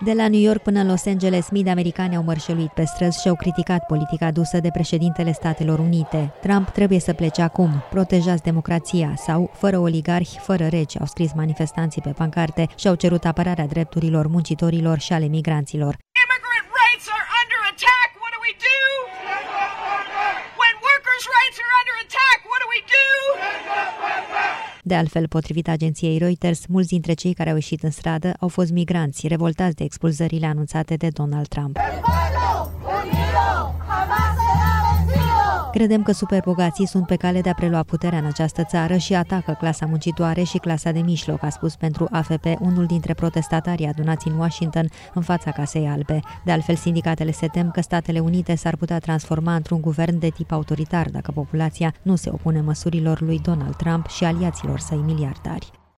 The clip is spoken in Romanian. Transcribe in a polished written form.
De la New York până în Los Angeles, mii de americani au mărșăluit pe străzi și au criticat politica dusă de președintele Statelor Unite. Trump trebuie să plece acum, protejați democrația sau fără oligarhi, fără regi, au scris manifestanții pe pancarte și au cerut apărarea drepturilor muncitorilor și ale migranților. Immigrant rights are under attack. What do we do? When workers' rights are under attack, what do we do? De altfel, potrivit agenției Reuters, mulți dintre cei care au ieșit în stradă au fost migranți, revoltați de expulzările anunțate de Donald Trump. Credem că superbogații sunt pe cale de a prelua puterea în această țară și atacă clasa muncitoare și clasa de mijloc, a spus pentru AFP unul dintre protestatarii adunați în Washington în fața Casei Albe. De altfel, sindicatele se tem că Statele Unite s-ar putea transforma într-un guvern de tip autoritar dacă populația nu se opune măsurilor lui Donald Trump și aliaților săi miliardari.